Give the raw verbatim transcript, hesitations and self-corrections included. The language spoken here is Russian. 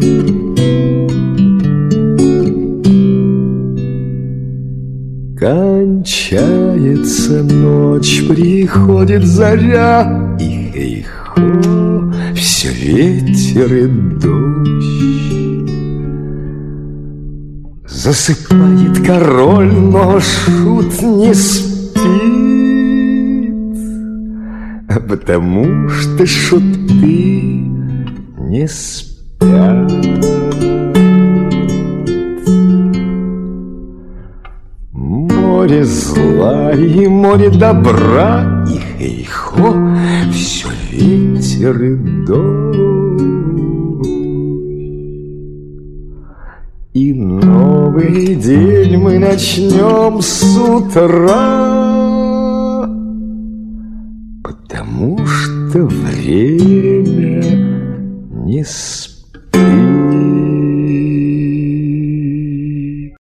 Кончается ночь, приходит заря, и хей-хо, все ветер и дождь. Засыпает король, но шут не спит, потому что шуты не спят. Море зла и море добра, и хей-хо, все ветер и дождь. И новый день мы начнем с утра, потому что время не спит.